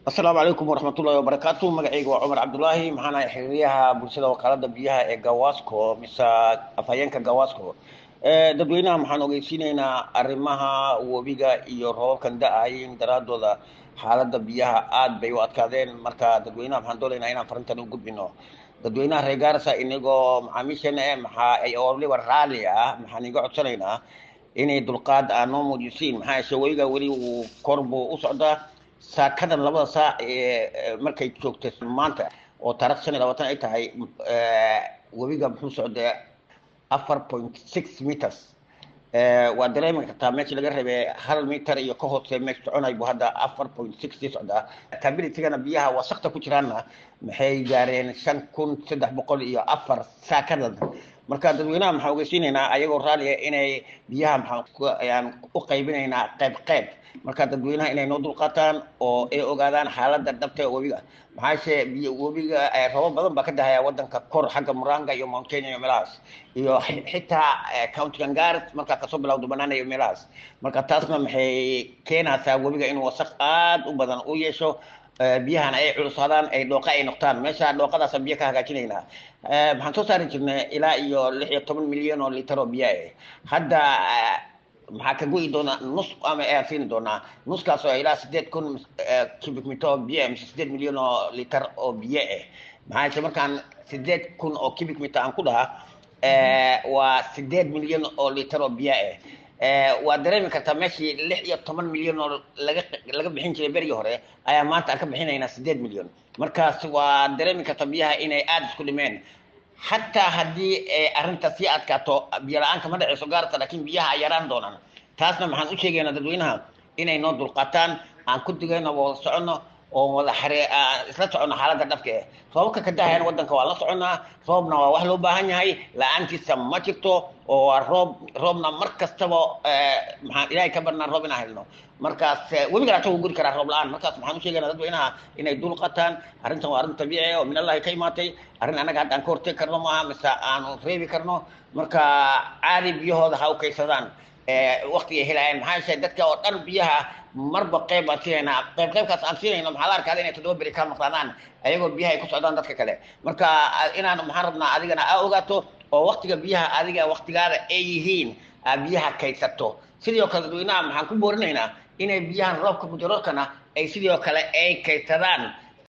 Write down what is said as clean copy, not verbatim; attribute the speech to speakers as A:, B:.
A: السلام عليكم ورحمة الله وبركاته. مقعيق وعمر عبد الله معنا حريها بلشدة وقالة بيها جواسكو مسا أفاينك جواسكو. dadweynaha waxaan ogeysiinaynaa arrimaha webiga iyo roobabkan da'ayeen daraadooda xaaladda biyaha aad bay u adkaadeen. marka dadweynaha waxaan doonaynaa inaan farintan u gudbino dadweynaha reer Gaarisa inagoo macaamiisheena maxaa ay waliba raalli ah maxaan iga codsanaynaa inay dulqaad noo muujisiin maxaa yeeshe webiga weli uu kor buu u socdaa. saakadan labada saac markay joogtay maanta oo taariikh 25 ay tahay webiga muxuu socdaa 4.6 meters. waa dareemi kartaa meesha laga rabay 1 mitir iyo ka hoose meesha soconay buu hadda 4.6 socdaa. stability-gana biyaha wasaqta ku jiraana maxay gaareen 5304 saakadan. marka dadweynaha maxaa ogeysiinaynaa ayagoo raali ah inay biyaha maxaan u qaybinaynaa qayb marka dadweynaha inay noo dulqaataan oo ay ogaadaan xaaladda dhabta ee webiga. maxaa yeeshe webiga roobab badan baa ka dahaya wadanka kor xagga Murang'a iyo Mount Kenya iyo meelahaas iyo xitaa county Gaarisa marka kasoo bilowdo Banana iyo meelahaas. marka taasna maxay keenaysaa webiga inuu wasaq aad u badan u yeesho, biyahan ay culusadaan ay dhooqa ay noqdaan. meesha dhooqadaas biyo ka hagaajinaynaa. maxaan soo saari jirnay ilaa iyo 16 milyan oo litir oo biyo ah. hadda maxaa ka go'i doona nus ama ay siin doona nuskaas oo ilaa 8,000 cubic meter oo biyo ah, 8 milyan oo litir oo biyo ah. maxaa markaan 8,000 oo cubic meter aan ku dhaha waa 8 milyan oo litir oo biyo ah. waa dareemi kartaa meeshii 16 milyan oo laga bixin jiray berigii hore ayaa maanta aan ka bixinaynaa 8 milyan. markaas waa dareemi kartaa biyaha inay aad isku dhimeen. xataa haddii arrinta sii adkaato biyo la'aan kama dhacayso Gaarisa, laakiin biyaha ay yaraan doonaan. taasna maxaan u sheegaynaa dadweynaha inay noo dulqaataan, aan ku digayno wada soconno oo wada isla soconno xaaladda dhabka ah. roobabka ka dahayana wadanka waa la soconnaa. roobna waa wax loo baahan yahay, la'aantiisa ma jirto. oo waa roobna mar kastaba maxaan ilaahay ka barnaa roob inaan helno. markaas webiga lacagta wuu guri karaa roob la'aan. markaas maxaan u sheegaynaa dadweynaha inay dulqaataan. arrintan waa arrin tabiici ah oo min allahi ka imaatay. arrin annaga hadda aan ka hortegi karno maaha mise aanu reebi karno. marka caadi biyahooda ha u kaysadaan waqti ay helayaan. maxaa yeeshe dadka oo dhan biyaha marba qayb baan siinaynaa. qaybkaas aan siinayno maxaa la arkaa inay 7 beri ka noqdaan ayagoo biyaha ay ku socdaan dadka kale. marka inaan maxaan rabnaa adigana aa ogaato oo waqtiga biyaha adiga waqtigaada ay yihiin biyaha kaydsato. sidoo kale dadweynaha maxaan ku boorinaynaa inay biyahan roobka mujarradkana ay sidoo kale ay kaydsadaan.